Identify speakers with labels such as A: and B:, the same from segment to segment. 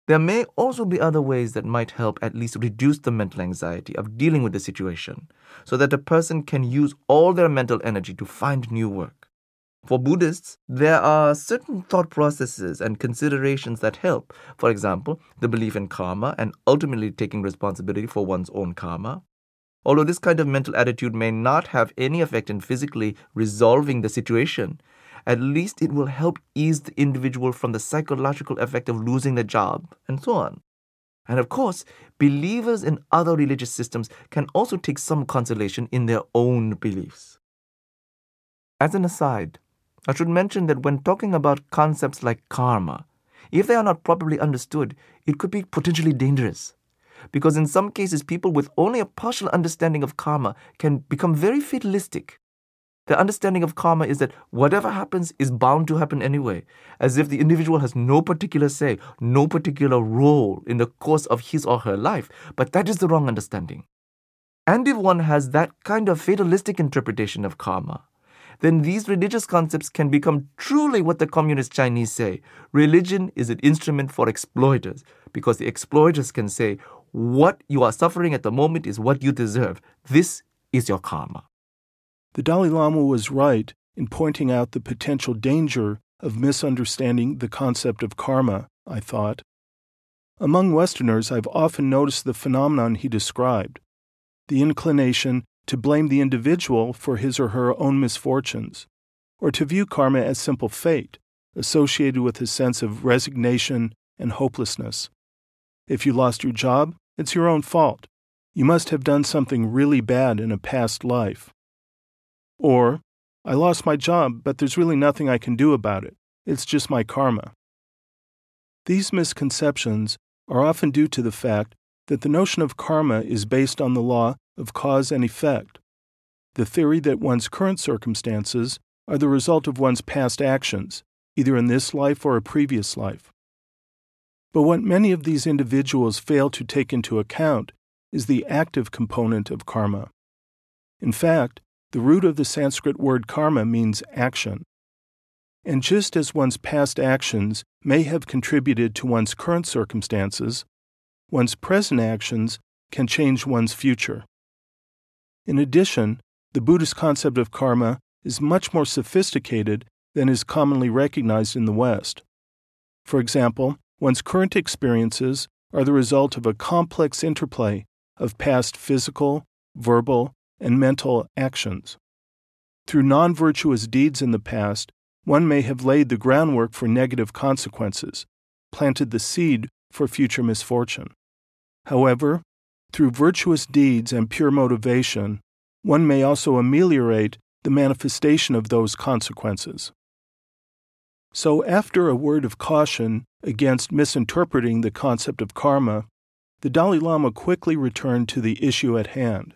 A: There may also be other ways that might help at least reduce the mental anxiety of dealing with the situation, so that a person can use all their mental energy to find new work. For Buddhists, there are certain thought processes and considerations that help. For example, the belief in karma and ultimately taking responsibility for one's own karma. Although this kind of mental attitude may not have any effect in physically resolving the situation, at least it will help ease the individual from the psychological effect of losing the job, and so on. And of course, believers in other religious systems can also take some consolation in their own beliefs. As an aside, I should mention that when talking about concepts like karma, if they are not properly understood, it could be potentially dangerous. Because in some cases, people with only a partial understanding of karma can become very fatalistic. Their understanding of karma is that whatever happens is bound to happen anyway, as if the individual has no particular say, no particular role in the course of his or her life. But that is the wrong understanding. And if one has that kind of fatalistic interpretation of karma, then these religious concepts can become truly what the communist Chinese say. Religion is an instrument for exploiters, because the exploiters can say, what you are suffering at the moment is what you deserve. This is your karma.
B: The Dalai Lama was right in pointing out the potential danger of misunderstanding the concept of karma, I thought. Among Westerners, I've often noticed the phenomenon he described, the inclination to blame the individual for his or her own misfortunes, or to view karma as simple fate, associated with a sense of resignation and hopelessness. If you lost your job, it's your own fault. You must have done something really bad in a past life. Or, I lost my job, but there's really nothing I can do about it. It's just my karma. These misconceptions are often due to the fact that the notion of karma is based on the law of cause and effect, the theory that one's current circumstances are the result of one's past actions, either in this life or a previous life. But what many of these individuals fail to take into account is the active component of karma. In fact, the root of the Sanskrit word karma means action. And just as one's past actions may have contributed to one's current circumstances, one's present actions can change one's future. In addition, the Buddhist concept of karma is much more sophisticated than is commonly recognized in the West. For example, one's current experiences are the result of a complex interplay of past physical, verbal, and mental actions. Through non-virtuous deeds in the past, one may have laid the groundwork for negative consequences, planted the seed for future misfortune. However, through virtuous deeds and pure motivation, one may also ameliorate the manifestation of those consequences. So, after a word of caution against misinterpreting the concept of karma, the Dalai Lama quickly returned to the issue at hand.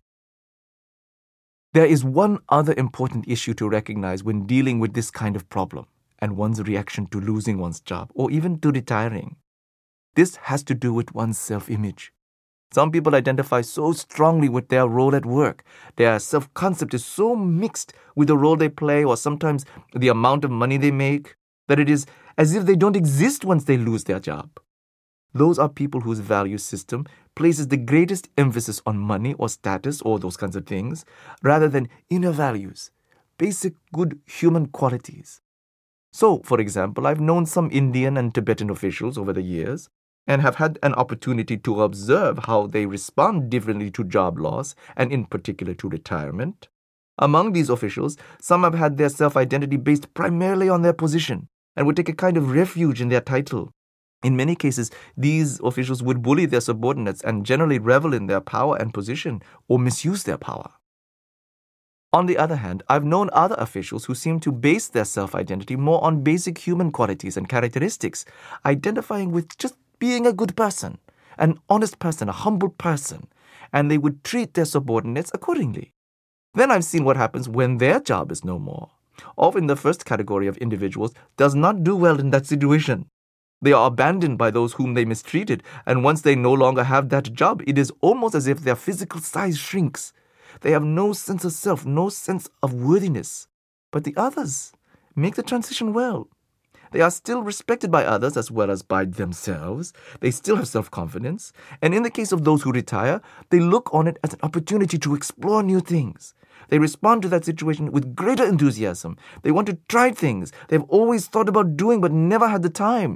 A: There is one other important issue to recognize when dealing with this kind of problem and one's reaction to losing one's job or even to retiring. This has to do with one's self-image. Some people identify so strongly with their role at work. Their self-concept is so mixed with the role they play or sometimes the amount of money they make that it is as if they don't exist once they lose their job. Those are people whose value system places the greatest emphasis on money or status or those kinds of things, rather than inner values, basic good human qualities. So, for example, I've known some Indian and Tibetan officials over the years and have had an opportunity to observe how they respond differently to job loss and in particular to retirement. Among these officials, some have had their self-identity based primarily on their position and would take a kind of refuge in their title. In many cases, these officials would bully their subordinates and generally revel in their power and position or misuse their power. On the other hand, I've known other officials who seem to base their self-identity more on basic human qualities and characteristics, identifying with just being a good person, an honest person, a humble person, and they would treat their subordinates accordingly. Then I've seen what happens when their job is no more. Often the first category of individuals does not do well in that situation. They are abandoned by those whom they mistreated, and once they no longer have that job, it is almost as if their physical size shrinks. They have no sense of self, no sense of worthiness. But the others make the transition well. They are still respected by others as well as by themselves. They still have self-confidence. And in the case of those who retire, they look on it as an opportunity to explore new things. They respond to that situation with greater enthusiasm. They want to try things they've always thought about doing but never had the time.